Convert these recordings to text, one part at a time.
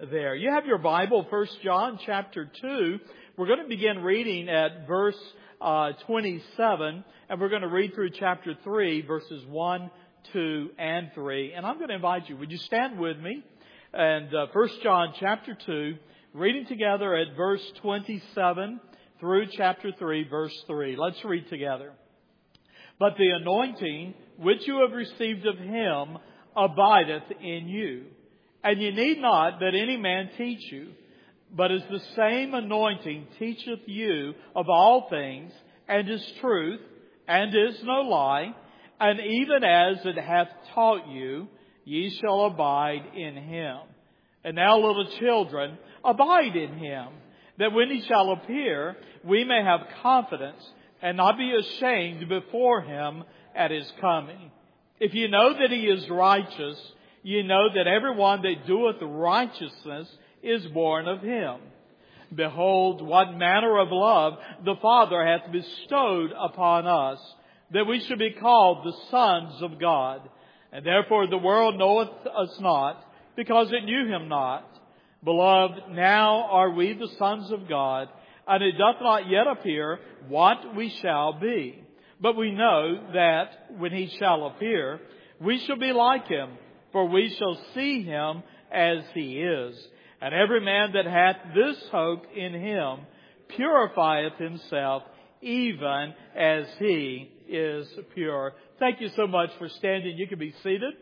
there. You have your Bible, 1 John chapter 2. We're going to begin reading at verse 27, and we're going to read through chapter 3, verses 1, 2, and 3. And I'm going to invite you, would you stand with me? And 1 John chapter 2, reading together at verse 27 through chapter 3, verse 3. Let's read together. But the anointing which you have received of Him abideth in you. And ye need not that any man teach you, but as the same anointing teacheth you of all things, and is truth, and is no lie, and even as it hath taught you, ye shall abide in Him. And now, little children, abide in Him, that when He shall appear, we may have confidence, and not be ashamed before Him at His coming. If ye know that He is righteous, ye know that every one that doeth righteousness is born of Him. Behold, what manner of love the Father hath bestowed upon us, that we should be called the sons of God. And therefore the world knoweth us not, because it knew Him not. Beloved, now are we the sons of God, and it doth not yet appear what we shall be. But we know that when He shall appear, we shall be like Him, for we shall see Him as He is. And every man that hath this hope in Him purifieth himself, even as He is pure. Thank you so much for standing. You can be seated.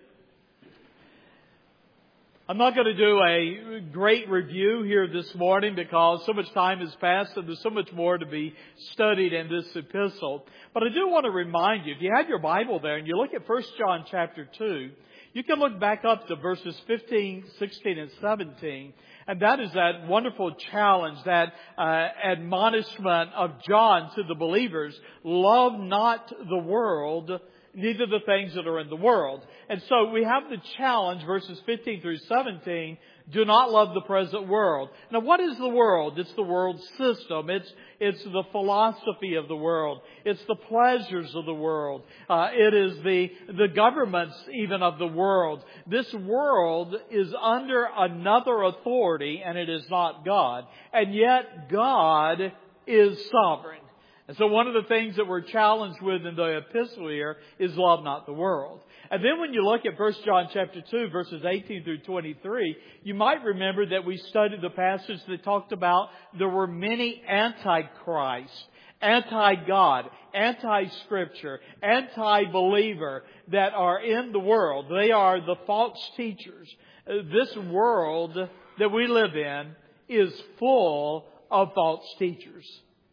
I'm not going to do a great review here this morning because so much time has passed and there's so much more to be studied in this epistle. But I do want to remind you, if you have your Bible there and you look at 1 John chapter 2, you can look back up to verses 15, 16, and 17. And that is that wonderful challenge, that admonishment of John to the believers. Love not the world, neither the things that are in the world. And so we have the challenge, verses 15 through 17, do not love the present world. Now what is the world? It's the world system. It's the philosophy of the world. It's the pleasures of the world. It is the governments even of the world. This world is under another authority, and it is not God. And yet God is sovereign. And so one of the things that we're challenged with in the epistle here is love not the world. And then when you look at 1 John chapter 2, verses 18 through 23, you might remember that we studied the passage that talked about there were many antichrists, anti-God, anti-Scripture, anti-believer that are in the world. They are the false teachers. This world that we live in is full of false teachers.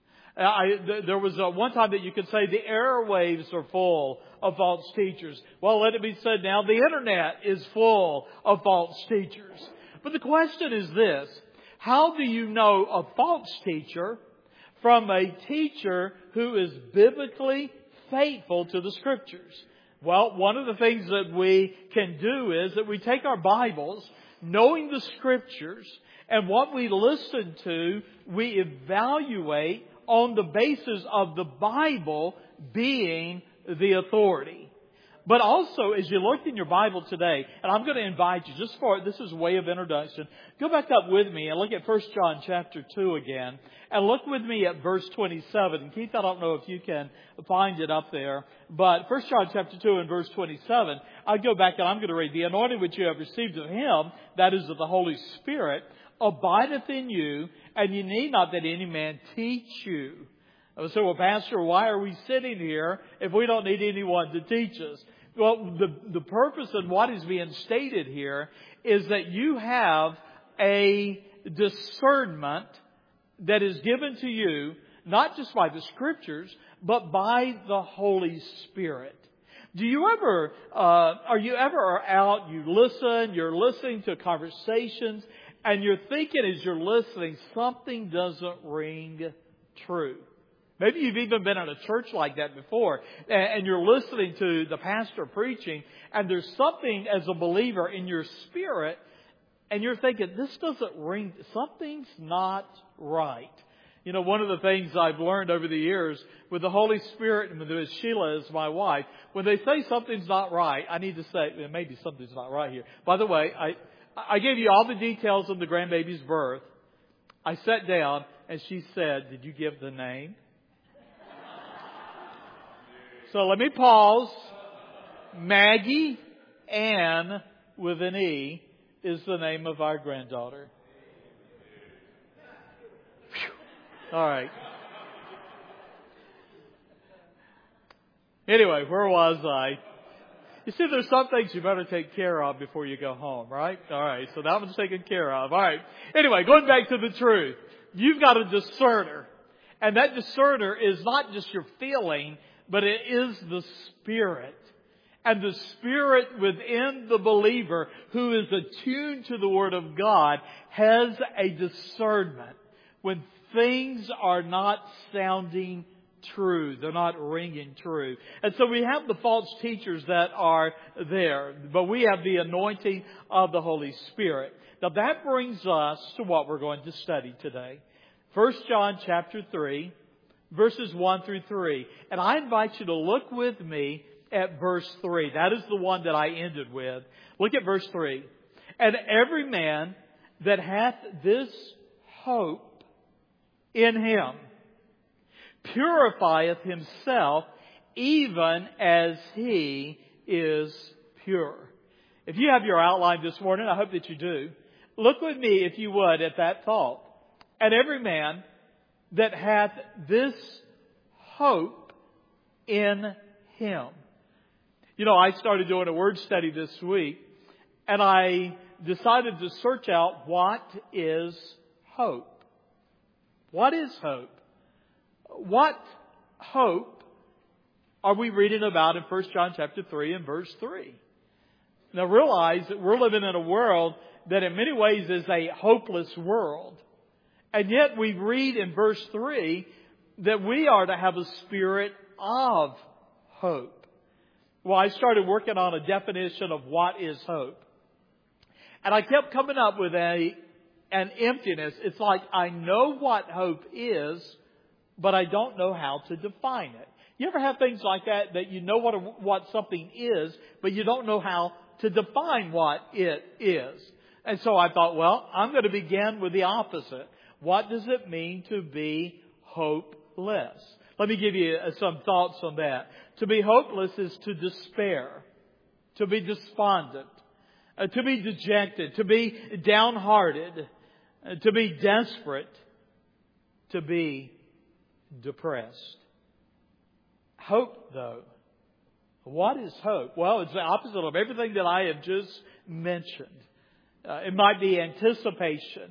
There was one time that you could say the airwaves are full of false teachers. Well, let it be said now, the internet is full of false teachers. But the question is this: how do you know a false teacher from a teacher who is biblically faithful to the Scriptures? Well, one of the things that we can do is that we take our Bibles, knowing the Scriptures, and what we listen to, we evaluate on the basis of the Bible being the authority. But also, as you look in your Bible today, and I'm going to invite you, just for this is a way of introduction, go back up with me and look at 1 John chapter 2 again, and look with me at verse 27. And Keith, I don't know if you can find it up there, but 1 John chapter 2 and verse 27, I go back and I'm going to read, the anointing which you have received of Him, that is of the Holy Spirit, abideth in you, and you need not that any man teach you. I would say, well, Pastor, why are we sitting here if we don't need anyone to teach us? Well, the purpose and what is being stated here is that you have a discernment that is given to you, not just by the Scriptures, but by the Holy Spirit. Do you ever, are you ever out, you're listening to conversations, and you're thinking as you're listening, something doesn't ring true. Maybe you've even been in a church like that before, and you're listening to the pastor preaching, and there's something as a believer in your spirit, and you're thinking, this doesn't ring, something's not right. You know, one of the things I've learned over the years with the Holy Spirit and with Sheila as my wife, when they say something's not right, I need to say, maybe something's not right here. By the way, I gave you all the details of the grandbaby's birth. I sat down and she said, "Did you give the name?" So let me pause. Maggie Ann with an E is the name of our granddaughter. Whew. All right. Anyway, where was I? You see, there's some things you better take care of before you go home, right? All right, so that one's taken care of. All right. Anyway, going back to the truth. You've got a discerner. And that discerner is not just your feeling, but it is the Spirit. And the Spirit within the believer who is attuned to the Word of God has a discernment when things are not sounding true. They're not ringing true. And so we have the false teachers that are there, but we have the anointing of the Holy Spirit. Now that brings us to what we're going to study today. 1 John chapter 3, verses 1 through 3. And I invite you to look with me at verse 3. That is the one that I ended with. Look at verse 3. And every man that hath this hope in him purifieth himself, even as he is pure. If you have your outline this morning, I hope that you do. Look with me, if you would, at that thought. And every man that hath this hope in him. You know, I started doing a word study this week, and I decided to search out what is hope. What is hope? What hope are we reading about in 1 John chapter 3 and verse 3? Now realize that we're living in a world that in many ways is a hopeless world. And yet we read in verse 3 that we are to have a spirit of hope. Well, I started working on a definition of what is hope. And I kept coming up with an emptiness. It's like I know what hope is, but I don't know how to define it. You ever have things like that, that you know what something is, but you don't know how to define what it is? And so I thought, well, I'm going to begin with the opposite. What does it mean to be hopeless? Let me give you some thoughts on that. To be hopeless is to despair, to be despondent, to be dejected, to be downhearted, to be desperate, to be depressed. Hope, though. What is hope? Well, it's the opposite of everything that I have just mentioned. It might be anticipation,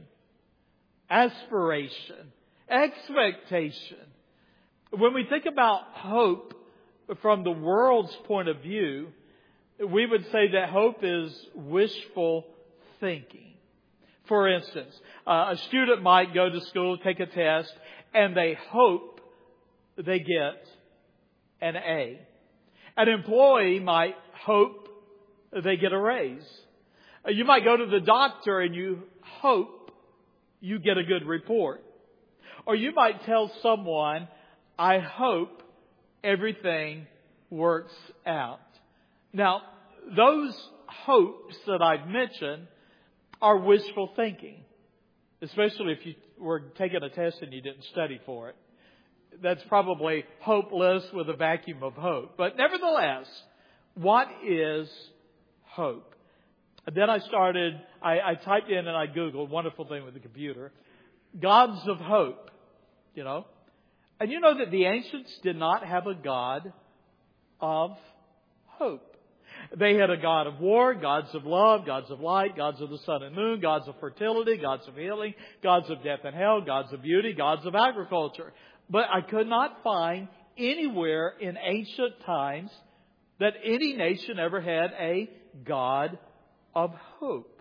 aspiration, expectation. When we think about hope from the world's point of view, we would say that hope is wishful thinking. For instance, a student might go to school, take a test, and they hope they get an A. An employee might hope they get a raise. You might go to the doctor and you hope you get a good report. Or you might tell someone, I hope everything works out. Now, those hopes that I've mentioned are wishful thinking, especially if you were taking a test and you didn't study for it. That's probably hopeless with a vacuum of hope. But nevertheless, what is hope? And then I typed in and I Googled, wonderful thing with the computer, gods of hope, you know. And you know that the ancients did not have a God of hope. They had a God of war, gods of love, gods of light, gods of the sun and moon, gods of fertility, gods of healing, gods of death and hell, gods of beauty, gods of agriculture. But I could not find anywhere in ancient times that any nation ever had a God of hope.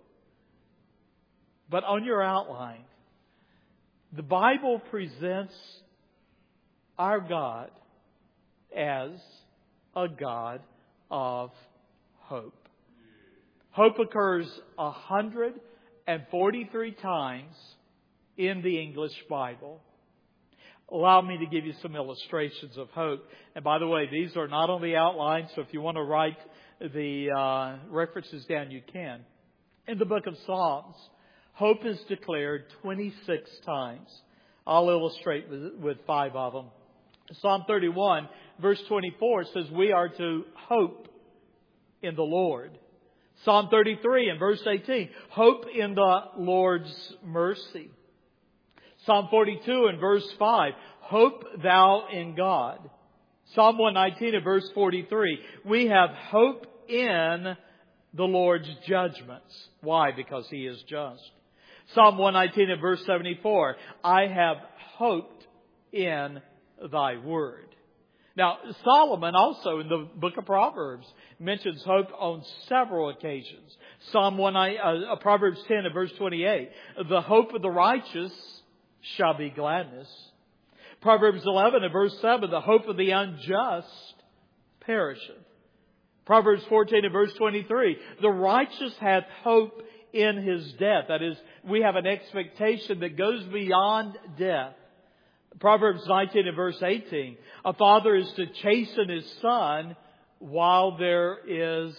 But on your outline, the Bible presents our God as a God of hope. Hope occurs 143 times in the English Bible. Allow me to give you some illustrations of hope. And by the way, these are not on the outline, so if you want to write the references down, you can. In the book of Psalms, hope is declared 26 times. I'll illustrate with 5 of them. Psalm 31, verse 24 says we are to hope in the Lord. Psalm 33 and verse 18, hope in the Lord's mercy. Psalm 42 and verse 5, hope thou in God. Psalm 119 and verse 43, we have hope in the Lord's judgments. Why? Because He is just. Psalm 119 and verse 74, I have hoped in Thy word. Now, Solomon also in the book of Proverbs mentions hope on several occasions. Proverbs 10 and verse 28, the hope of the righteous shall be gladness. Proverbs 11 and verse 7, the hope of the unjust perisheth. Proverbs 14 and verse 23, the righteous hath hope in his death. That is, we have an expectation that goes beyond death. Proverbs 19 and verse 18, a father is to chasten his son while there is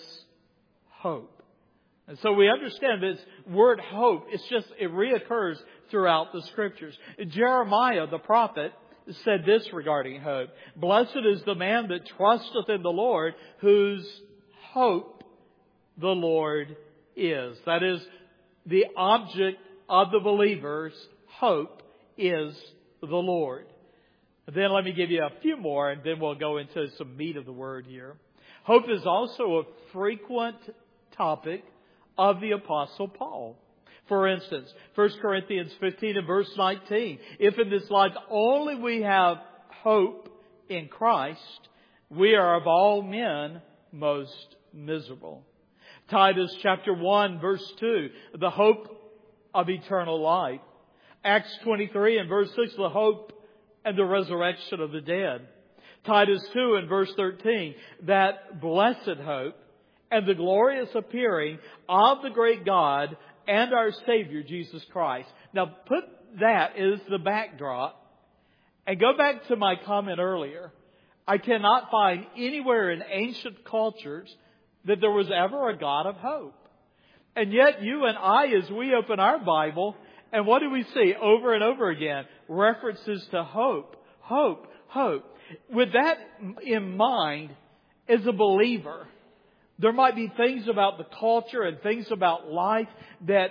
hope. And so we understand this word hope, it reoccurs throughout the Scriptures. Jeremiah, the prophet, said this regarding hope. Blessed is the man that trusteth in the Lord, whose hope the Lord is. That is, the object of the believer's hope is the Lord. Then let me give you a few more, and then we'll go into some meat of the word here. Hope is also a frequent topic of the Apostle Paul. For instance, 1 Corinthians 15 and verse 19, if in this life only we have hope in Christ, we are of all men most miserable. Titus chapter 1 verse 2, the hope of eternal life. Acts 23 and verse 6, the hope and the resurrection of the dead. Titus 2 and verse 13, that blessed hope and the glorious appearing of the great God and our Savior, Jesus Christ. Now put that as the backdrop and go back to my comment earlier. I cannot find anywhere in ancient cultures that there was ever a God of hope. And yet you and I, as we open our Bible, and what do we see over and over again? References to hope, hope, hope. With that in mind, as a believer, there might be things about the culture and things about life that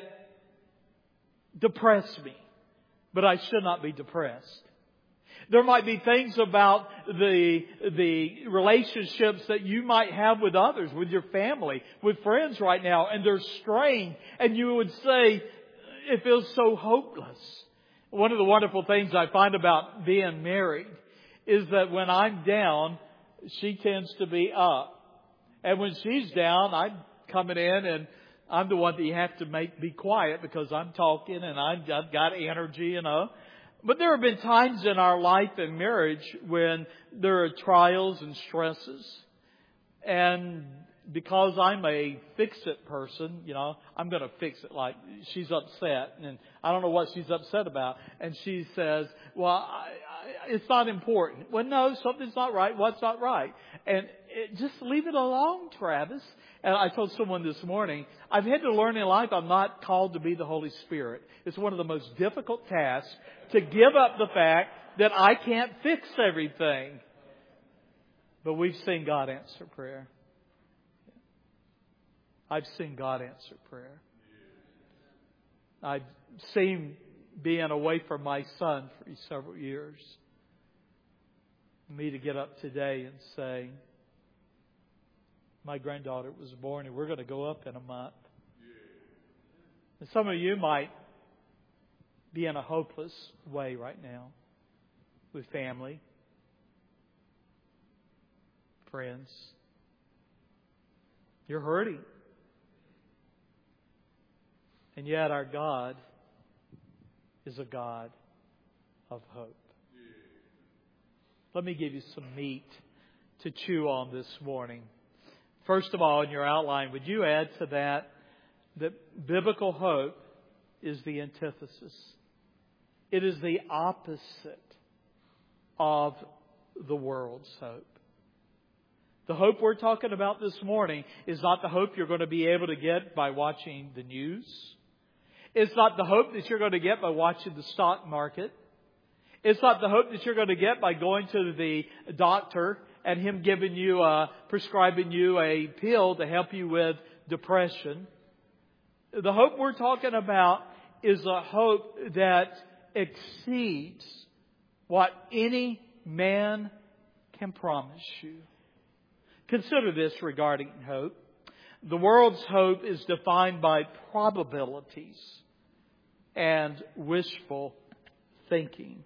depress me, but I should not be depressed. There might be things about the relationships that you might have with others, with your family, with friends right now, and they're strained, and you would say, it feels so hopeless. One of the wonderful things I find about being married is that when I'm down, she tends to be up. And when she's down, I'm coming in and I'm the one that you have to make be quiet because I'm talking and I've got energy, you know. But there have been times in our life and marriage when there are trials and stresses. And because I'm a fix-it person, you know, I'm going to fix it. Like, she's upset and I don't know what she's upset about. And she says, well, it's not important. Well, no, something's not right. What's not right? And just leave it alone, Travis. And I told someone this morning, I've had to learn in life I'm not called to be the Holy Spirit. It's one of the most difficult tasks to give up the fact that I can't fix everything. But we've seen God answer prayer. I've seen God answer prayer. I've seen being away from my son for several years. Me to get up today and say, my granddaughter was born and we're going to go up in a month. And some of you might be in a hopeless way right now with family, friends. You're hurting. And yet our God is a God of hope. Let me give you some meat to chew on this morning. First of all, in your outline, would you add to that biblical hope is the antithesis. It is the opposite of the world's hope. The hope we're talking about this morning is not the hope you're going to be able to get by watching the news. It's not the hope that you're going to get by watching the stock market. It's not the hope that you're going to get by going to the doctor and him prescribing you a pill to help you with depression. The hope we're talking about is a hope that exceeds what any man can promise you. Consider this regarding hope. The world's hope is defined by probabilities and wishful thinking.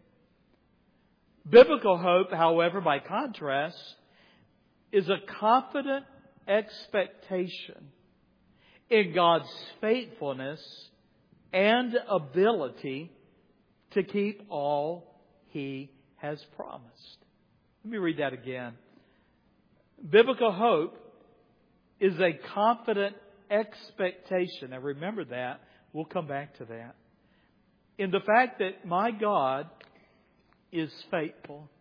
Biblical hope, however, by contrast, is a confident expectation in God's faithfulness and ability to keep all He has promised. Let me read that again. Biblical hope is a confident expectation. Now remember that. We'll come back to that. In the fact that my God is faithful.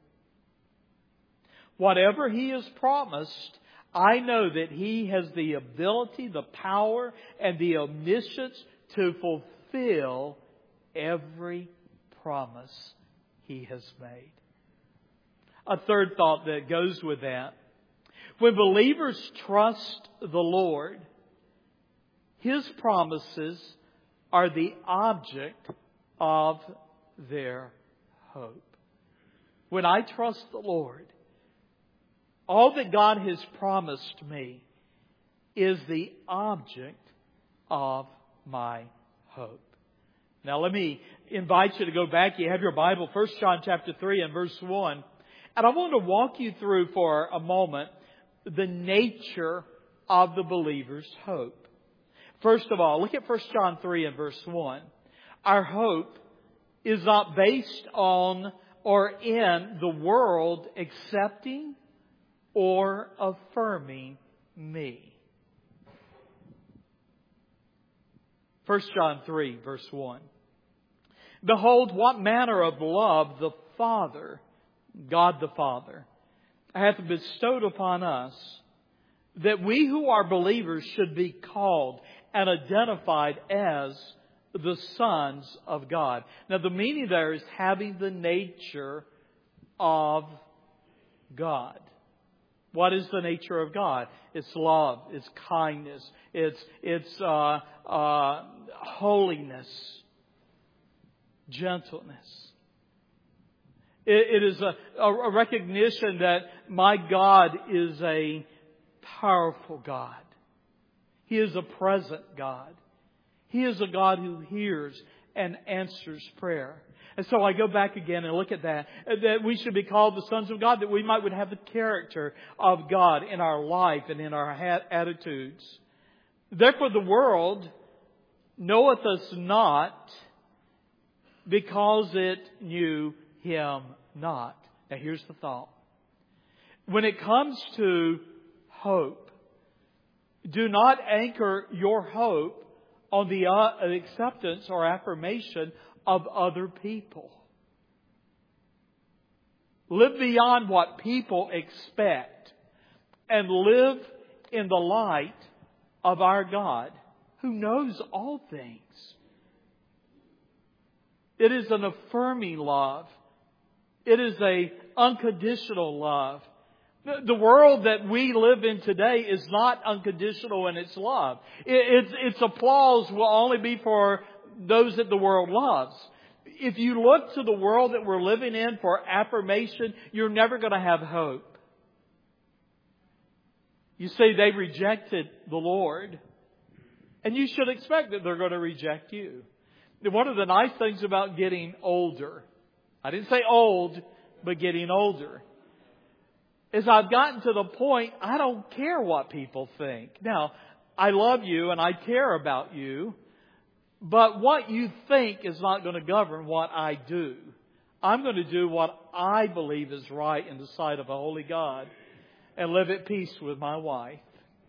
Whatever He has promised, I know that He has the ability, the power, and the omniscience to fulfill every promise He has made. A third thought that goes with that. When believers trust the Lord, His promises are the object of their hope. When I trust the Lord, all that God has promised me is the object of my hope. Now let me invite you to go back. You have your Bible, 1 John chapter 3 and verse 1. And I want to walk you through for a moment the nature of the believer's hope. First of all, look at 1 John 3 and verse 1. Our hope is not based on or in the world accepting or affirming me. 1 John 3 verse 1. Behold, what manner of love the Father, God the Father, hath bestowed upon us, that we who are believers should be called and identified as the sons of God. Now the meaning there is having the nature of God. What is the nature of God? It's love, it's kindness, it's holiness, gentleness. It is a recognition that my God is a powerful God. He is a present God. He is a God who hears and answers prayer. And so I go back again and look at that we should be called the sons of God, that we might would have the character of God in our life and in our attitudes. Therefore the world knoweth us not, because it knew Him not. Now here's the thought. When it comes to hope, do not anchor your hope on the acceptance or affirmation of other people. Live beyond what people expect and live in the light of our God, who knows all things. It is an affirming love. It is an unconditional love. The world that we live in today is not unconditional in its love. Its applause will only be for those that the world loves. If you look to the world that we're living in for affirmation, you're never going to have hope. You see, they rejected the Lord, and you should expect that they're going to reject you. One of the nice things about getting older, I didn't say old, but getting older, is I've gotten to the point I don't care what people think. Now, I love you and I care about you, but what you think is not going to govern what I do. I'm going to do what I believe is right in the sight of a holy God and live at peace with my wife.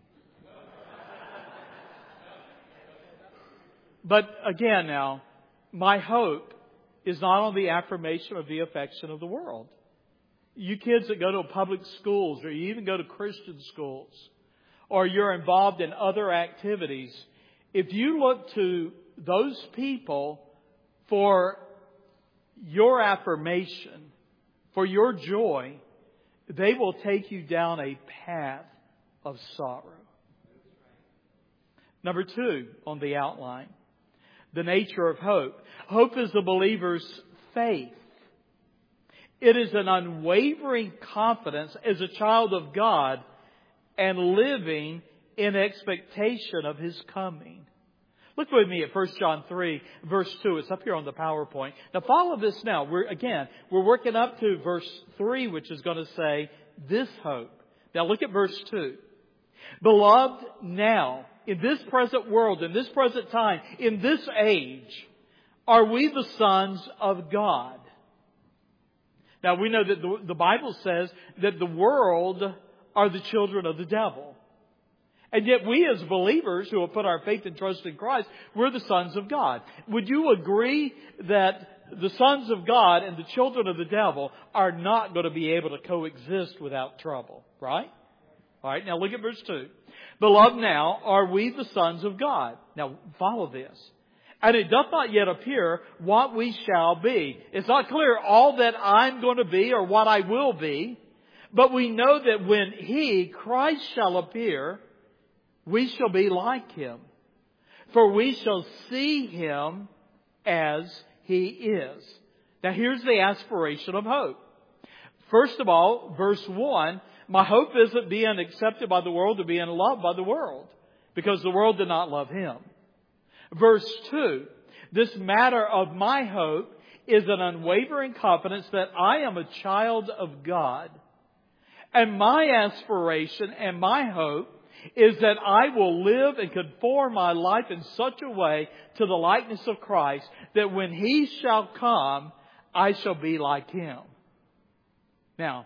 But again now, my hope is not on the affirmation or the affection of the world. You kids that go to public schools, or you even go to Christian schools, or you're involved in other activities, if you look to those people for your affirmation, for your joy, they will take you down a path of sorrow. Number 2 on the outline, the nature of hope. Hope is the believer's faith. It is an unwavering confidence as a child of God and living in expectation of His coming. Look with me at 1 John 3, verse 2. It's up here on the PowerPoint. Now follow this now. We're working up to verse 3, which is going to say this hope. Now look at verse 2. Beloved, now, in this present world, in this present time, in this age, are we the sons of God? Now we know that the Bible says that the world are the children of the devil. And yet we as believers who have put our faith and trust in Christ, we're the sons of God. Would you agree that the sons of God and the children of the devil are not going to be able to coexist without trouble? Right? All right, now look at verse 2. Beloved, now are we the sons of God. Now follow this. And it doth not yet appear what we shall be. It's not clear all that I'm going to be or what I will be. But we know that when He, Christ, shall appear, we shall be like Him. For we shall see Him as He is. Now here's the aspiration of hope. First of all, verse 1, my hope isn't being accepted by the world or being loved by the world, because the world did not love Him. Verse 2, this matter of my hope is an unwavering confidence that I am a child of God. And my aspiration and my hope is that I will live and conform my life in such a way to the likeness of Christ that when He shall come, I shall be like Him. Now,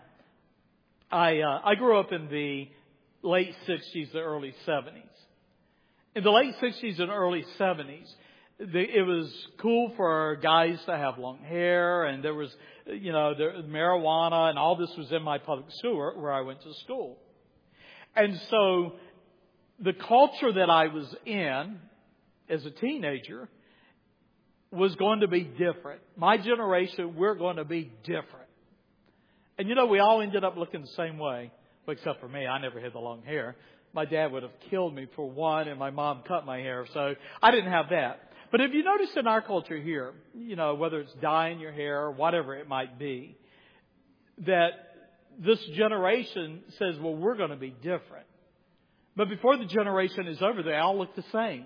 I grew up in the late 60s, the early 70s. In the late 60s and early 70s, it was cool for guys to have long hair, and there was, marijuana, and all this was in my public school where I went to school. And so the culture that I was in as a teenager was going to be different. My generation, we're going to be different. And we all ended up looking the same way, except for me. I never had the long hair. My dad would have killed me for one, and my mom cut my hair, so I didn't have that. But if you notice in our culture here, whether it's dyeing your hair or whatever it might be, that this generation says, well, we're going to be different. But before the generation is over, they all look the same,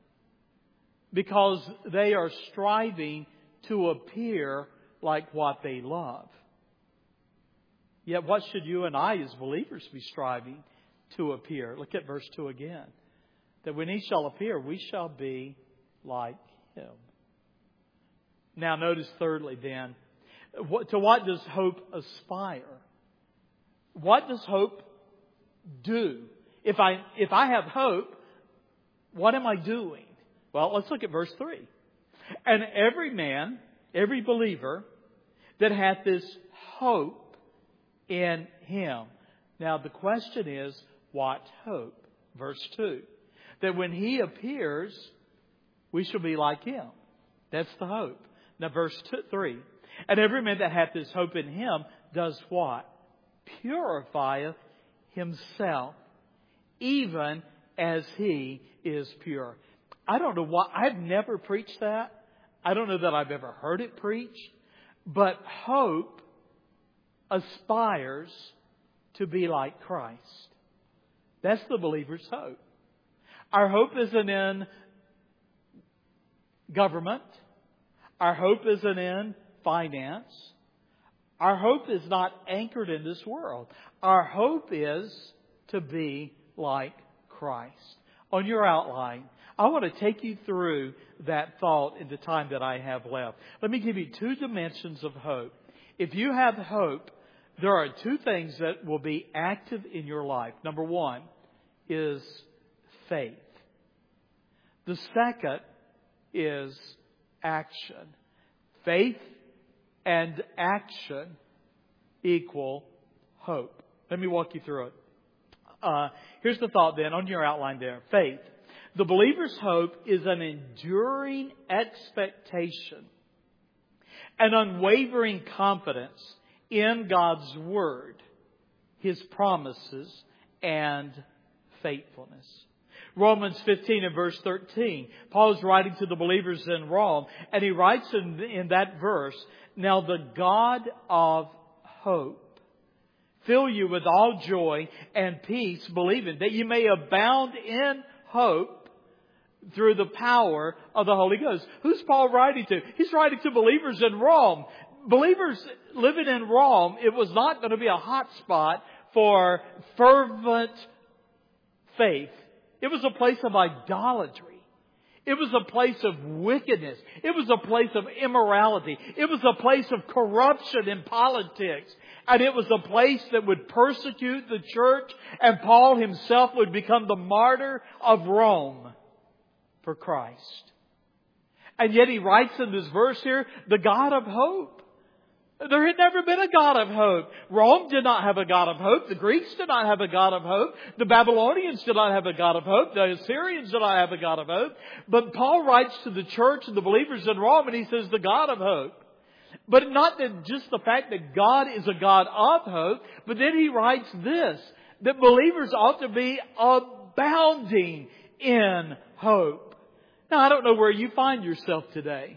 because they are striving to appear like what they love. Yet what should you and I as believers be striving to appear? Look at verse 2 again. That when He shall appear, we shall be like Him. Now notice thirdly then, to what does hope aspire? What does hope do? If I have hope, what am I doing? Well, let's look at verse 3. And every man, every believer that hath this hope in Him. Now the question is, what hope? Verse 2. That when He appears, we shall be like Him. That's the hope. Now verse 3. And every man that hath this hope in Him does what? Purifieth himself, even as He is pure. I don't know why. I've never preached that. I don't know that I've ever heard it preached. But hope aspires to be like Christ. That's the believer's hope. Our hope isn't in government. Our hope isn't in finance. Our hope is not anchored in this world. Our hope is to be like Christ. On your outline, I want to take you through that thought in the time that I have left. Let me give you 2 dimensions of hope. If you have hope, there are 2 things that will be active in your life. Number 1 is faith. The second is action. Faith and action equal hope. Let me walk you through it. Here's the thought then on your outline there. Faith. The believer's hope is an enduring expectation, an unwavering confidence in God's Word, His promises, and faithfulness. Romans 15 and verse 13. Paul is writing to the believers in Rome, and he writes in that verse, "Now the God of hope fill you with all joy and peace, believing that you may abound in hope through the power of the Holy Ghost." Who's Paul writing to? He's writing to believers in Rome. Believers living in Rome, it was not going to be a hot spot for fervent faith. It was a place of idolatry. It was a place of wickedness. It was a place of immorality. It was a place of corruption in politics. And it was a place that would persecute the church. And Paul himself would become the martyr of Rome for Christ. And yet he writes in this verse here, the God of hope. There had never been a God of hope. Rome did not have a God of hope. The Greeks did not have a God of hope. The Babylonians did not have a God of hope. The Assyrians did not have a God of hope. But Paul writes to the church and the believers in Rome, and he says the God of hope. But not that just the fact that God is a God of hope, but then he writes this, that believers ought to be abounding in hope. Now, I don't know where you find yourself today.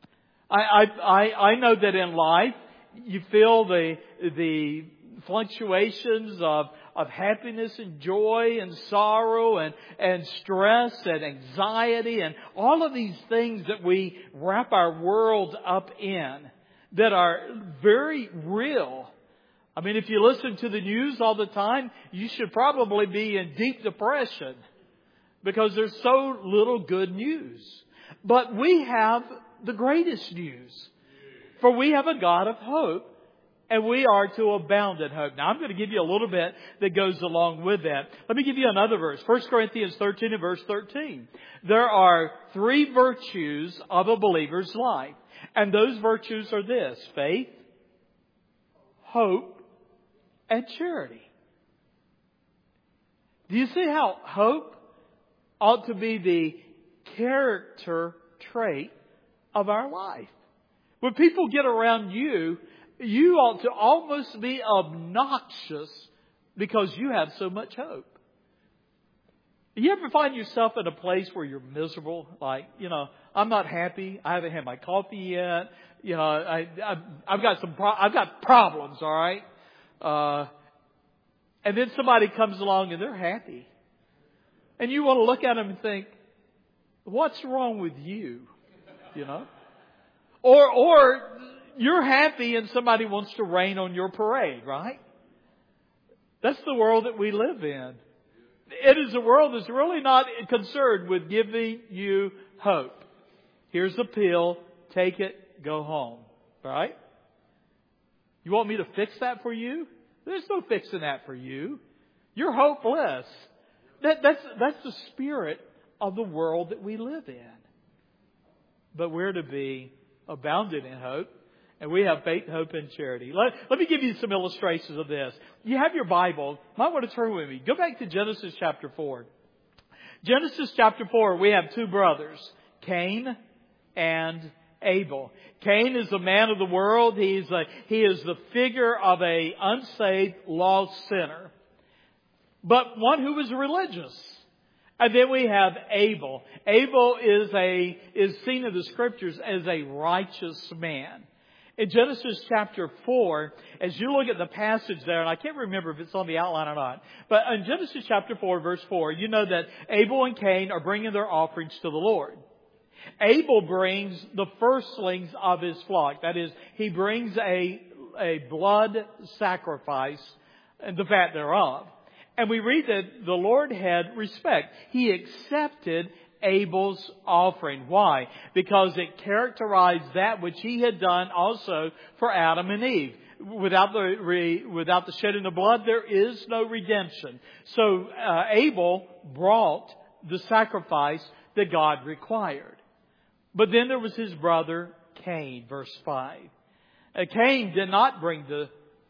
I know that in life, you feel the fluctuations of happiness and joy and sorrow and stress and anxiety and all of these things that we wrap our world up in that are very real. I mean, if you listen to the news all the time, you should probably be in deep depression because there's so little good news. But we have the greatest news. For we have a God of hope, and we are to abound in hope. Now, I'm going to give you a little bit that goes along with that. Let me give you another verse. 1 Corinthians 13 and verse 13. There are 3 virtues of a believer's life. And those virtues are this: faith, hope, and charity. Do you see how hope ought to be the character trait of our life? When people get around you, you ought to almost be obnoxious because you have so much hope. You ever find yourself in a place where you're miserable? Like, I'm not happy. I haven't had my coffee yet. I've got problems, all right? And then somebody comes along and they're happy. And you want to look at them and think, what's wrong with you? Or you're happy and somebody wants to rain on your parade, right? That's the world that we live in. It is a world that's really not concerned with giving you hope. Here's the pill. Take it. Go home. Right? You want me to fix that for you? There's no fixing that for you. You're hopeless. That's the spirit of the world that we live in. But we're to be abounding in hope. And we have faith, hope, and charity. Let me give you some illustrations of this. You have your Bible. You might want to turn with me. Go back to Genesis chapter 4. Genesis chapter 4, we have 2 brothers, Cain and Abel. Cain is a man of the world. He is the figure of a unsaved, lost sinner, but one who was religious. And then we have Abel. Abel is seen in the Scriptures as a righteous man. In Genesis chapter 4, as you look at the passage there, and I can't remember if it's on the outline or not, but in Genesis chapter 4, verse 4, you know that Abel and Cain are bringing their offerings to the Lord. Abel brings the firstlings of his flock. That is, he brings a blood sacrifice and the fat thereof. And we read that the Lord had respect. He accepted Abel's offering. Why? Because it characterized that which he had done also for Adam and Eve. Without the shedding of blood, there is no redemption. So Abel brought the sacrifice that God required. But then there was his brother Cain, verse 5. Cain did not bring the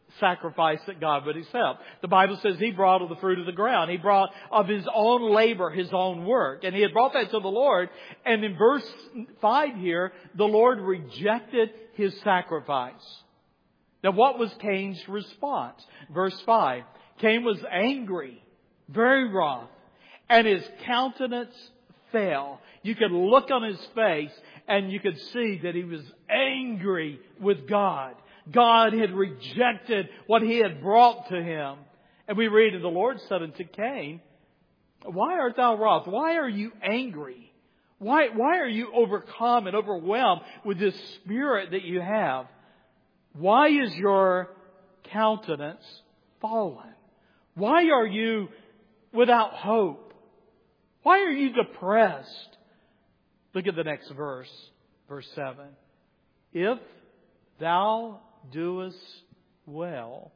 sacrifice that God would accept. The Bible says He brought of the fruit of the ground. He brought of His own labor, His own work. And He had brought that to the Lord. And in verse 5 here, the Lord rejected His sacrifice. Now what was Cain's response? Verse 5. Cain was angry, very wroth, and his countenance fell. You could look on his face and you could see that he was angry with God. God had rejected what He had brought to him. And we read, and the Lord said unto Cain, why art thou wroth? Why are you angry? Why are you overcome and overwhelmed with this spirit that you have? Why is your countenance fallen? Why are you without hope? Why are you depressed? Look at the next verse, verse 7. If thou doest well,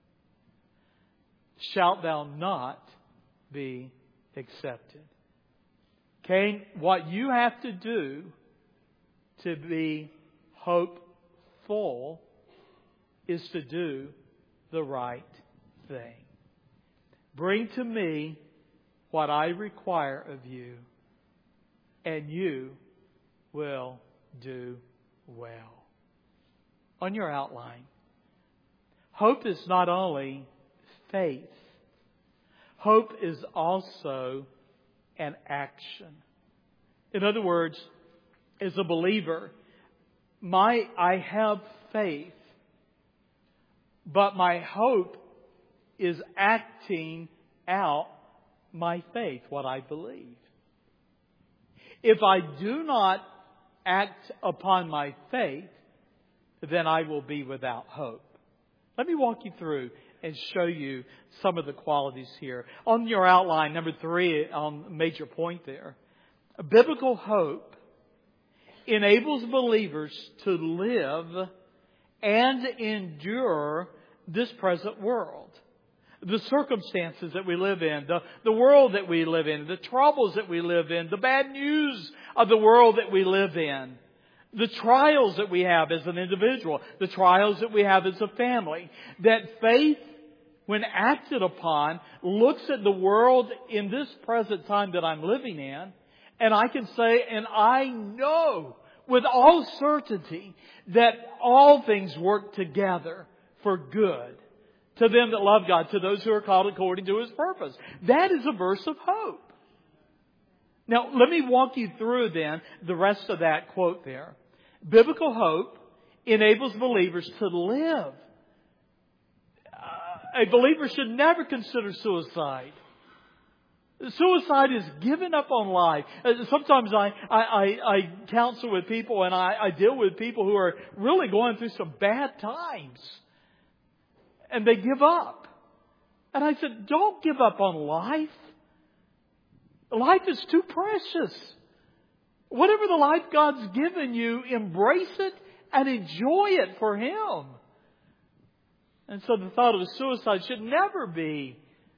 shalt thou not be accepted. Cain, what you have to do to be hopeful is to do the right thing. Bring to me what I require of you, and you will do well. On your outline, hope is not only faith. Hope is also an action. In other words, as a believer, I have faith, but my hope is acting out my faith, what I believe. If I do not act upon my faith, then I will be without hope. Let me walk you through and show you some of the qualities here. On your outline, number 3, on a major point there. Biblical hope enables believers to live and endure this present world. The circumstances that we live in, the world that we live in, the troubles that we live in, the bad news of the world that we live in, the trials that we have as an individual, the trials that we have as a family. That faith, when acted upon, looks at the world in this present time that I'm living in, and I can say, and I know with all certainty that all things work together for good to them that love God, to those who are called according to His purpose. That is a verse of hope. Now, let me walk you through then the rest of that quote there. Biblical hope enables believers to live. A believer should never consider suicide. Suicide is giving up on life. Sometimes I counsel with people and I deal with people who are really going through some bad times. And they give up. And I said, don't give up on life. Life is too precious. Whatever the life God's given you, embrace it and enjoy it for Him. And so the thought of suicide should never be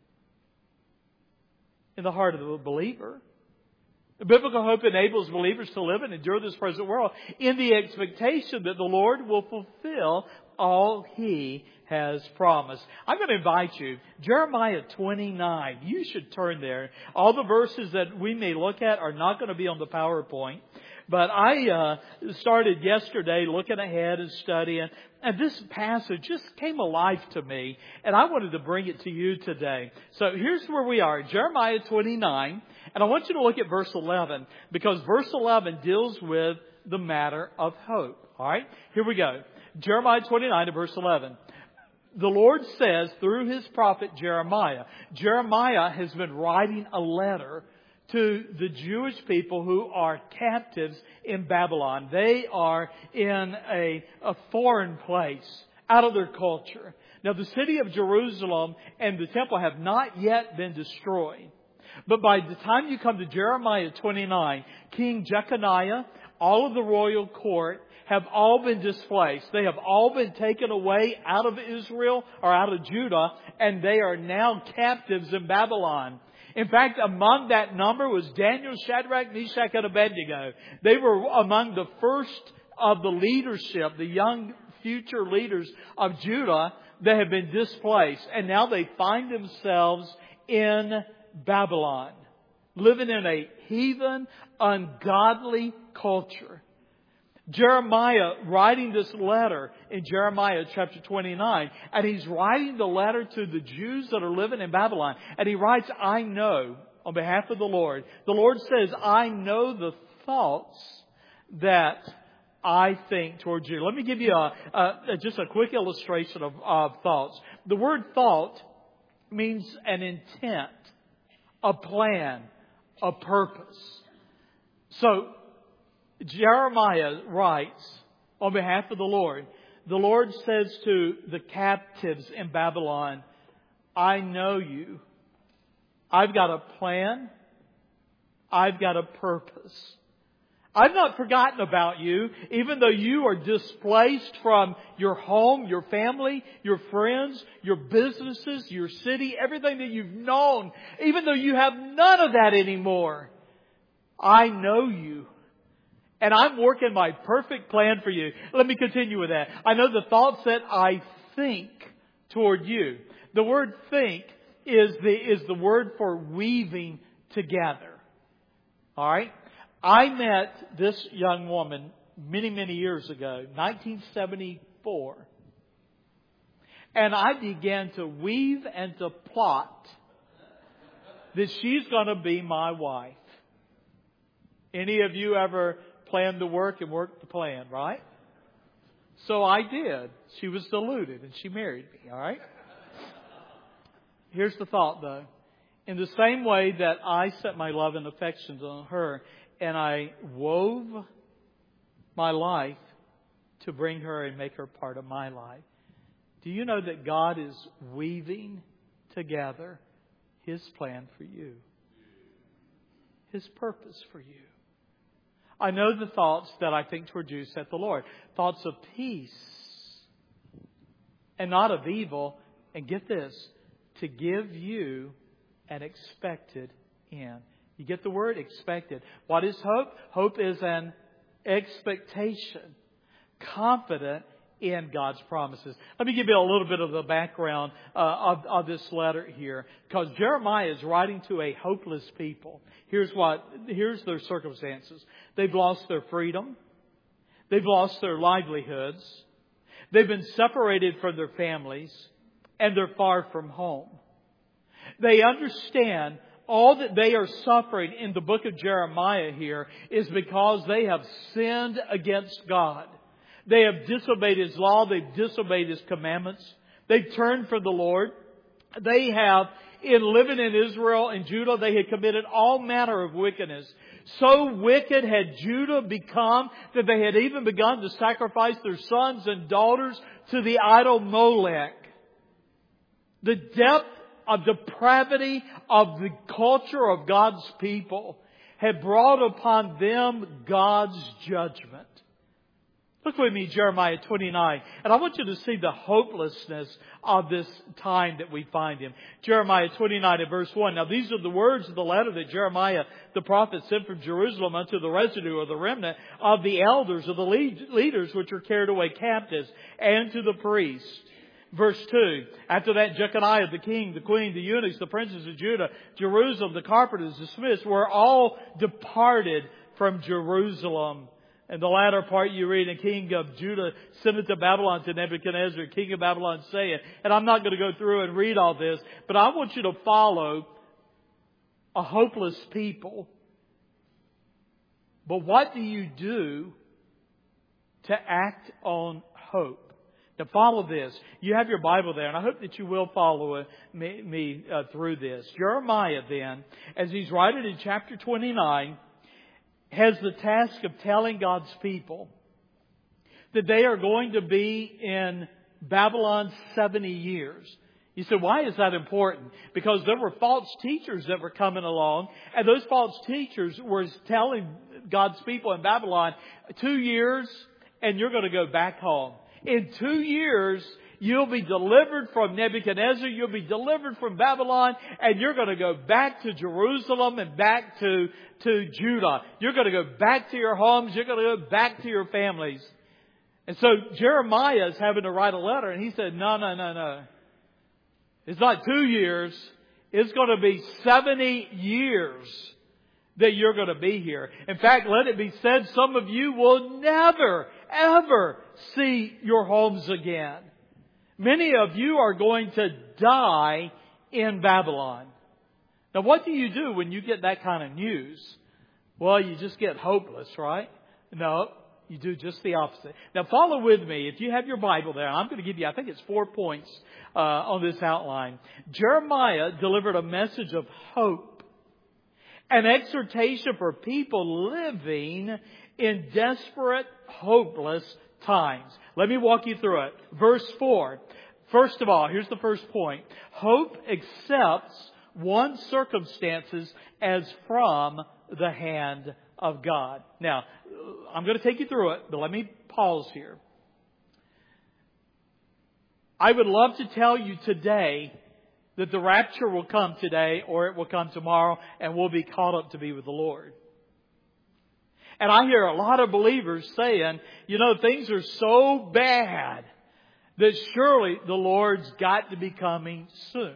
in the heart of the believer. The biblical hope enables believers to live and endure this present world in the expectation that the Lord will fulfill all He has promised. I'm going to invite you, Jeremiah 29. You should turn there. All the verses that we may look at are not going to be on the PowerPoint. But I started yesterday looking ahead and studying. And this passage just came alive to me. And I wanted to bring it to you today. So here's where we are. Jeremiah 29. And I want you to look at verse 11. Because verse 11 deals with the matter of hope. All right? Here we go. Jeremiah 29 to verse 11. The Lord says through His prophet Jeremiah. Jeremiah has been writing a letter to the Jewish people who are captives in Babylon. They are in a foreign place, out of their culture. Now the city of Jerusalem and the temple have not yet been destroyed. But by the time you come to Jeremiah 29, King Jeconiah, all of the royal court have all been displaced. They have all been taken away out of Israel or out of Judah, and they are now captives in Babylon. In fact, among that number was Daniel, Shadrach, Meshach, and Abednego. They were among the first of the leadership, the young future leaders of Judah They have been displaced, and now they find themselves in Babylon, living in a heathen, ungodly culture. Jeremiah writing this letter in Jeremiah chapter 29, and he's writing the letter to the Jews that are living in Babylon. And he writes, I know, on behalf of the Lord says, I know the thoughts that I think towards you. Let me give you just a quick illustration of thoughts. The word thought means an intent, a plan, a purpose. So, Jeremiah writes on behalf of the Lord says to the captives in Babylon, I know you. I've got a plan. I've got a purpose. I've not forgotten about you, even though you are displaced from your home, your family, your friends, your businesses, your city, everything that you've known, even though you have none of that anymore. I know you. And I'm working my perfect plan for you. Let me continue with that. I know the thoughts that I think toward you. The word think is the word for weaving together. Alright? I met this young woman many, many years ago, 1974. And I began to weave and to plot that she's going to be my wife. Any of you ever planned the work and worked the plan, right? So I did. She was deluded and she married me, alright? Here's the thought though. In the same way that I set my love and affections on her, and I wove my life to bring her and make her part of my life. Do you know that God is weaving together His plan for you? His purpose for you. I know the thoughts that I think toward you, saith the Lord. Thoughts of peace and not of evil. And get this, to give you an expected end. You get the word expected. What is hope? Hope is an expectation, confident in God's promises. Let me give you a little bit of the background of this letter here, because Jeremiah is writing to a hopeless people. Here's their circumstances. They've lost their freedom. They've lost their livelihoods. They've been separated from their families, and they're far from home. They understand all that they are suffering in the book of Jeremiah here is because they have sinned against God. They have disobeyed His law. They've disobeyed His commandments. They've turned from the Lord. They have, in living in Israel and Judah, they had committed all manner of wickedness. So wicked had Judah become that they had even begun to sacrifice their sons and daughters to the idol Molech. The depth of depravity of the culture of God's people had brought upon them God's judgment. Look with me, Jeremiah 29. And I want you to see the hopelessness of this time that we find in. Jeremiah 29 and verse 1. Now these are the words of the letter that Jeremiah the prophet sent from Jerusalem unto the residue or the remnant of the elders of the leaders which were carried away captives, and to the priests. Verse 2, after that Jeconiah, the king, the queen, the eunuchs, the princes of Judah, Jerusalem, the carpenters, the smiths, were all departed from Jerusalem. And the latter part you read, and king of Judah sent it to Babylon to Nebuchadnezzar, king of Babylon, saying, and I'm not going to go through and read all this, but I want you to follow a hopeless people. But what do you do to act on hope? Now follow this. You have your Bible there, and I hope that you will follow me through this. Jeremiah then, as he's writing in chapter 29, has the task of telling God's people that they are going to be in Babylon 70 years. You say, why is that important? Because there were false teachers that were coming along, and those false teachers were telling God's people in Babylon, 2 years and you're going to go back home. In 2 years, you'll be delivered from Nebuchadnezzar. You'll be delivered from Babylon. And you're going to go back to Jerusalem and back to Judah. You're going to go back to your homes. You're going to go back to your families. And so Jeremiah is having to write a letter, and he said, no. It's not 2 years. It's going to be 70 years that you're going to be here. In fact, let it be said, some of you will never, ever see your homes again. Many of you are going to die in Babylon. Now, what do you do when you get that kind of news? Well, you just get hopeless, right? No, you do just the opposite. Now, follow with me. If you have your Bible there, I'm going to give you, I think it's 4 points on this outline. Jeremiah delivered a message of hope, an exhortation for people living in desperate, hopeless times. Let me walk you through it. Verse 4. First of all, here's the first point. Hope accepts one's circumstances as from the hand of God. Now, I'm going to take you through it, but let me pause here. I would love to tell you today that the rapture will come today or it will come tomorrow and we'll be caught up to be with the Lord. And I hear a lot of believers saying, things are so bad that surely the Lord's got to be coming soon.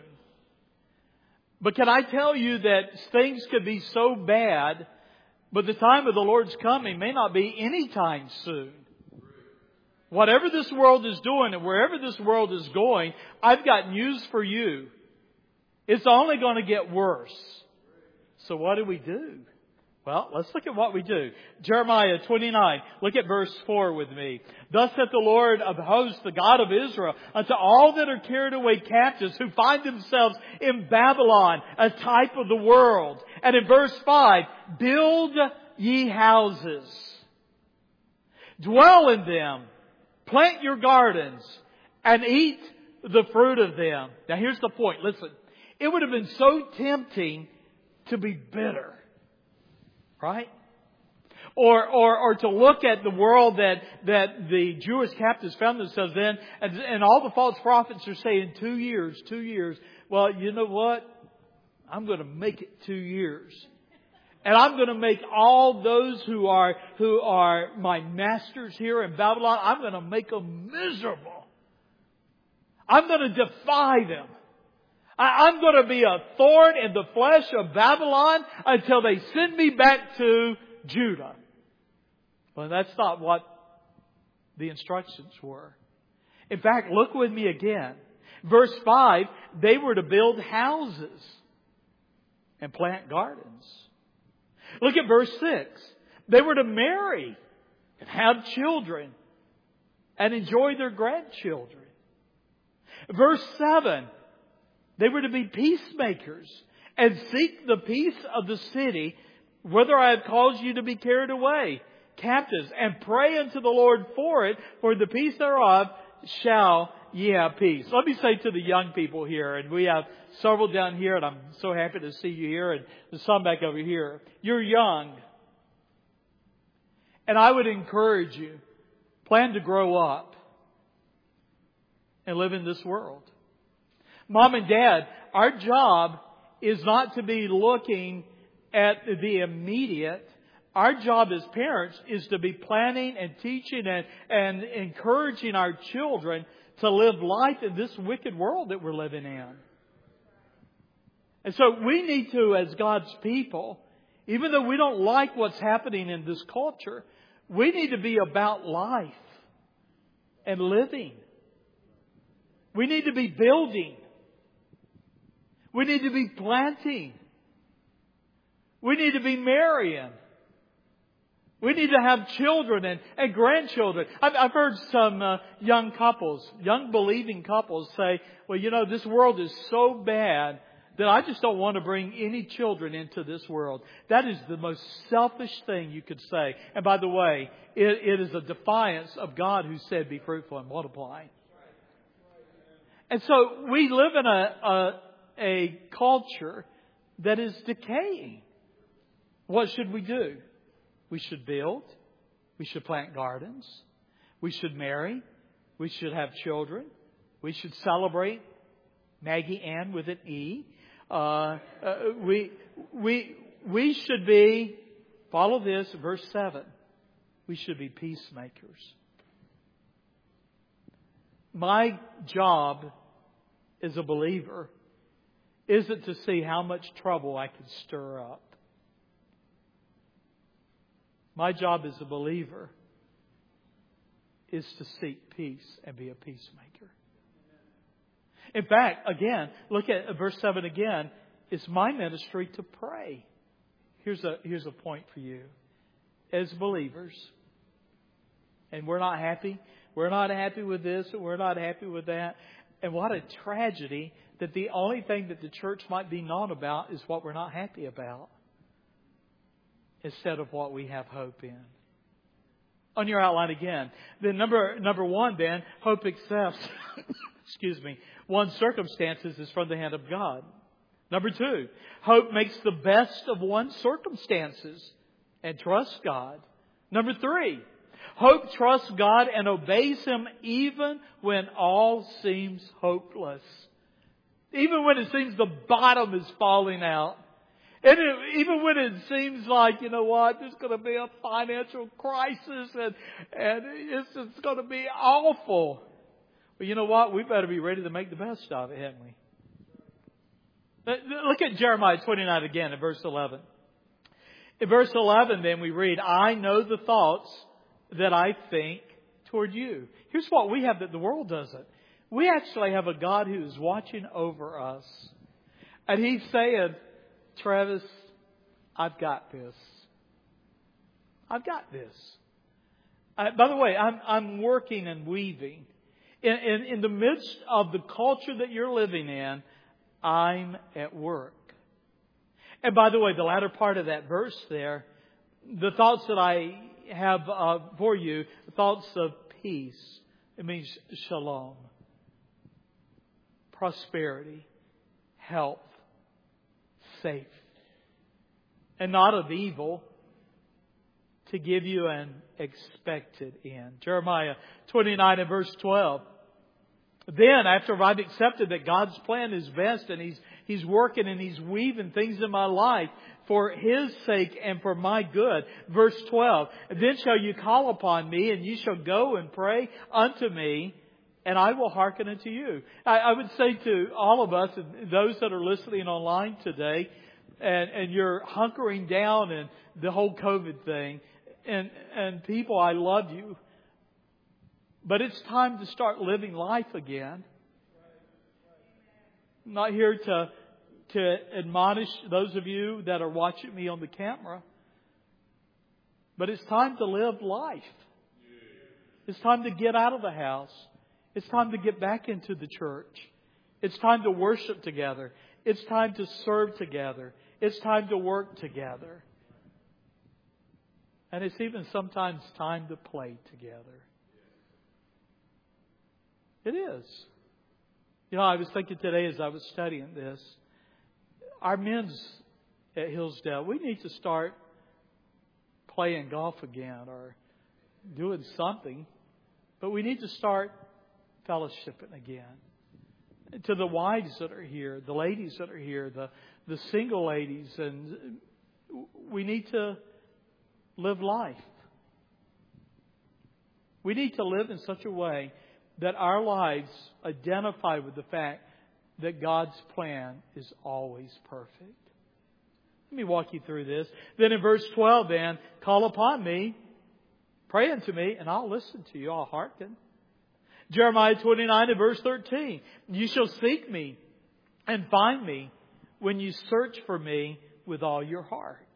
But can I tell you that things could be so bad, but the time of the Lord's coming may not be any time soon. Whatever this world is doing and wherever this world is going, I've got news for you. It's only going to get worse. So what do we do? Well, let's look at what we do. Jeremiah 29. Look at verse 4 with me. Thus saith the Lord of hosts, the God of Israel, unto all that are carried away captives, who find themselves in Babylon, a type of the world. And in verse 5, build ye houses. Dwell in them. Plant your gardens. And eat the fruit of them. Now here's the point. Listen. It would have been so tempting to be bitter. Right? Or to look at the world that the Jewish captives found themselves in, and all the false prophets are saying 2 years. Well, you know what? I'm going to make it 2 years. And I'm going to make all those who are my masters here in Babylon, I'm going to make them miserable. I'm going to defy them. I'm going to be a thorn in the flesh of Babylon until they send me back to Judah. Well, that's not what the instructions were. In fact, look with me again. Verse 5, they were to build houses and plant gardens. Look at verse 6. They were to marry and have children and enjoy their grandchildren. Verse 7. They were to be peacemakers and seek the peace of the city, whither I have caused you to be carried away, captives, and pray unto the Lord for it, for the peace thereof shall ye have peace. Let me say to the young people here, and we have several down here, and I'm so happy to see you here, and there's some back over here. You're young. And I would encourage you, plan to grow up and live in this world. Mom and Dad, our job is not to be looking at the immediate. Our job as parents is to be planning and teaching and encouraging our children to live life in this wicked world that we're living in. And so we need to, as God's people, even though we don't like what's happening in this culture, we need to be about life and living. We need to be building. We need to be planting. We need to be marrying. We need to have children and grandchildren. I've heard some young believing couples say, well, this world is so bad that I just don't want to bring any children into this world. That is the most selfish thing you could say. And by the way, it is a defiance of God who said, be fruitful and multiply. And so we live in a culture that is decaying. What should we do? We should build. We should plant gardens. We should marry. We should have children. We should celebrate Maggie Ann with an E. We should be, follow this, verse 7. We should be peacemakers. My job as a believer isn't to see how much trouble I can stir up. My job as a believer is to seek peace and be a peacemaker. In fact, again, look at verse 7 again. It's my ministry to pray. Here's a point for you. As believers, and we're not happy. We're not happy with this, and we're not happy with that. And what a tragedy that the only thing that the church might be known about is what we're not happy about, instead of what we have hope in. On your outline again, then number one, then, hope accepts, one's circumstances is from the hand of God. Number two, hope makes the best of one's circumstances and trusts God. Number three, hope trusts God and obeys Him even when all seems hopeless. Even when it seems the bottom is falling out. And even when it seems like, you know what, there's going to be a financial crisis and it's just going to be awful. But you know what? We better be ready to make the best of it, haven't we? Look at Jeremiah 29 again in verse 11. In verse 11 then we read, I know the thoughts that I think toward you. Here's what we have that the world doesn't. We actually have a God who is watching over us. And He's saying, Travis, I've got this. I've got this. By the way, I'm working and weaving. In the midst of the culture that you're living in, I'm at work. And by the way, the latter part of that verse there, the thoughts that I have for you, thoughts of peace. It means shalom, prosperity, health, safe, and not of evil, to give you an expected end. Jeremiah 29 and verse 12. Then, after I've accepted that God's plan is best and He's working and He's weaving things in my life for His sake and for my good. Verse 12. Then shall you call upon me, and you shall go and pray unto me, and I will hearken unto you. I would say to all of us, and those that are listening online today, and you're hunkering down and the whole COVID thing, and people, I love you. But it's time to start living life again. I'm not here to admonish those of you that are watching me on the camera. But it's time to live life. It's time to get out of the house. It's time to get back into the church. It's time to worship together. It's time to serve together. It's time to work together. And it's even sometimes time to play together. It is. You know, I was thinking today as I was studying this, our men's at Hillsdale, we need to start playing golf again or doing something. But we need to start fellowshipping again. To the wives that are here, the ladies that are here, the single ladies, and we need to live life. We need to live in such a way that our lives identify with the fact that God's plan is always perfect. Let me walk you through this. Then in verse 12 then, call upon me, pray unto me, and I'll listen to you, I'll hearken. Jeremiah 29 and verse 13, you shall seek me and find me when you search for me with all your heart.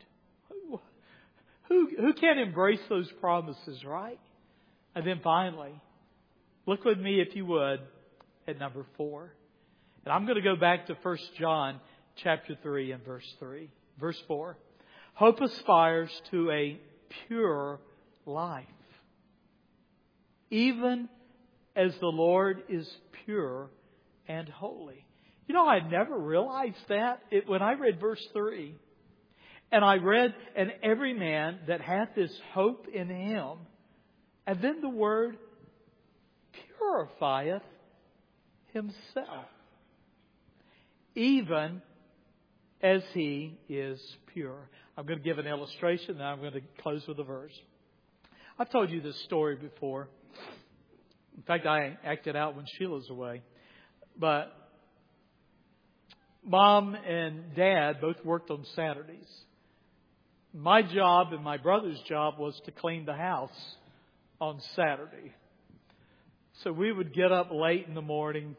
Who can embrace those promises, right? And then finally, look with me, if you would, at number 4. And I'm going to go back to 1 John chapter 3 and verse 3. Verse 4. Hope aspires to a pure life, even as the Lord is pure and holy. You know, I never realized that when I read verse 3. And I read, and every man that hath this hope in Him. And then the word purifieth himself, even as he is pure. I'm going to give an illustration, and I'm going to close with a verse. I've told you this story before. fact, I acted out when Sheila's away. But Mom and Dad both worked on Saturdays. My job and my brother's job was to clean the house on Saturday. So we would get up late in the morning,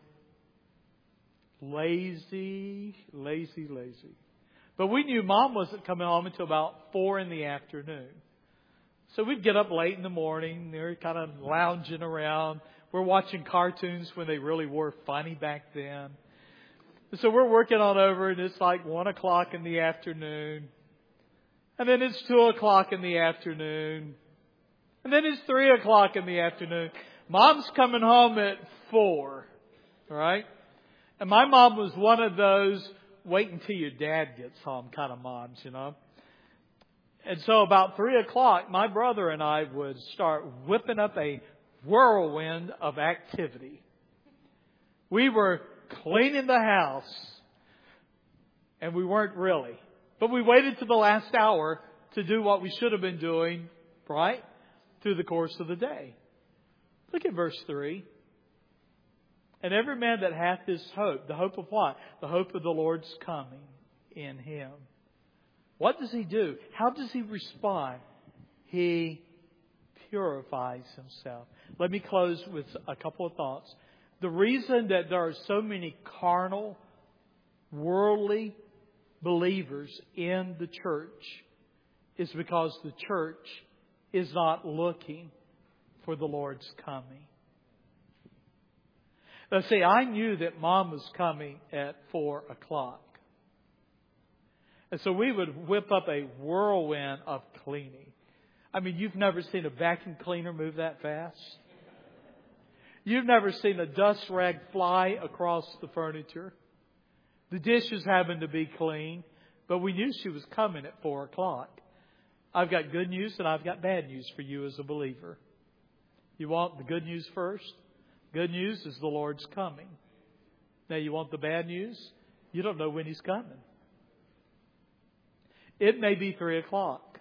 lazy. But we knew Mom wasn't coming home until about 4 in the afternoon. So we'd get up late in the morning. They're kind of lounging around. We're watching cartoons when they really were funny back then. So we're working on over, and it's like 1 o'clock in the afternoon. And then it's 2 o'clock in the afternoon. And then it's 3 o'clock in the afternoon. Mom's coming home at 4. Right? And my mom was one of those wait until your dad gets home kind of moms, you know. And so about 3 o'clock, my brother and I would start whipping up a whirlwind of activity. We were cleaning the house, and we weren't really. But we waited to the last hour to do what we should have been doing, right, through the course of the day. Look at verse 3. And every man that hath this hope, the hope of what? The hope of the Lord's coming in him. What does he do? How does he respond? He purifies himself. Let me close with a couple of thoughts. The reason that there are so many carnal, worldly believers in the church is because the church is not looking for the Lord's coming. Now, see, I knew that Mom was coming at 4 o'clock. And so we would whip up a whirlwind of cleaning. I mean, you've never seen a vacuum cleaner move that fast. You've never seen a dust rag fly across the furniture. The dishes having to be cleaned. But we knew she was coming at 4 o'clock. I've got good news and I've got bad news for you as a believer. You want the good news first? Good news is the Lord's coming. Now you want the bad news? You don't know when He's coming. It may be 3 o'clock.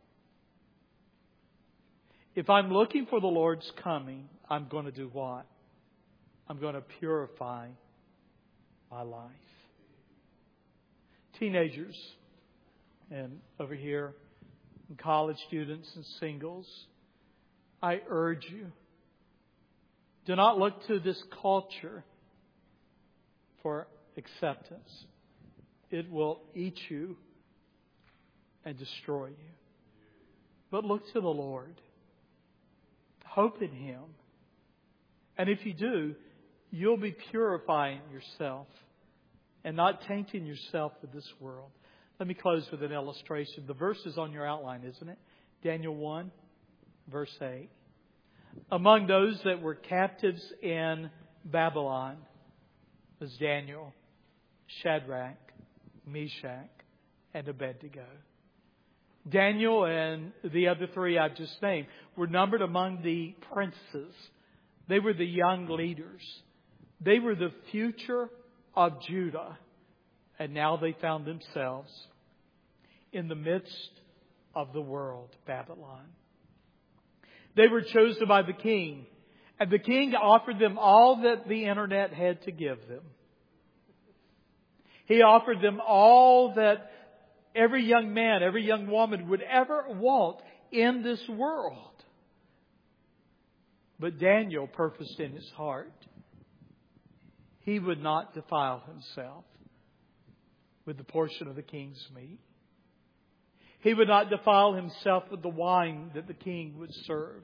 If I'm looking for the Lord's coming, I'm going to do what? I'm going to purify my life. Teenagers, and over here, and college students and singles, I urge you, do not look to this culture for acceptance. It will eat you and destroy you. But look to the Lord. Hope in Him. And if you do, you'll be purifying yourself and not tainting yourself with this world. Let me close with an illustration. The verse is on your outline, isn't it? Daniel 1, verse 8. Among those that were captives in Babylon was Daniel, Shadrach, Meshach, and Abednego. Daniel and the other three I've just named were numbered among the princes. They were the young leaders. They were the future of Judah. And now they found themselves in the midst of the world, Babylon. They were chosen by the king. And the king offered them all that the internet had to give them. He offered them all that every young man, every young woman would ever want in this world. But Daniel purposed in his heart he would not defile himself with the portion of the king's meat. He would not defile himself with the wine that the king would serve.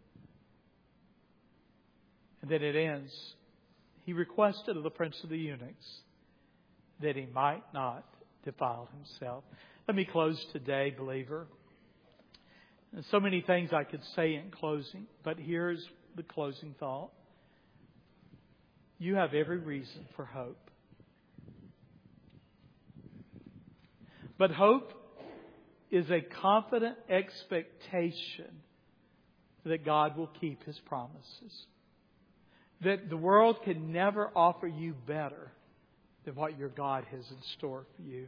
And then it ends. He requested of the prince of the eunuchs that he might not defile himself. Let me close today, believer. There's so many things I could say in closing, but here's the closing thought. You have every reason for hope. But hope is a confident expectation that God will keep His promises. That the world can never offer you better than what your God has in store for you.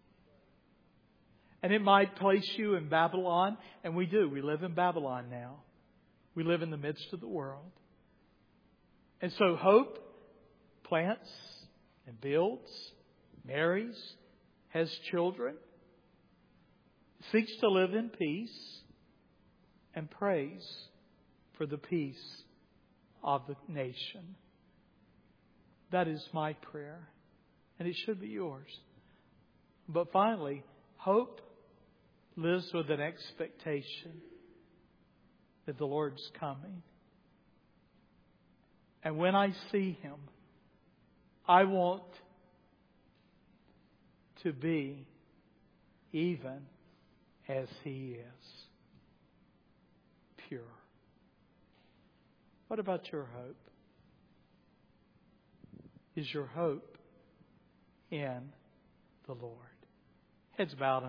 And it might place you in Babylon, and we do. We live in Babylon now. We live in the midst of the world. And so hope plants and builds, marries, has children, seeks to live in peace, and prays for the peace of the nation. That is my prayer, and it should be yours. But finally, hope lives with an expectation that the Lord's coming. And when I see Him, I want to be even as He is, pure. What about your hope? Is your hope in the Lord? Heads bowed.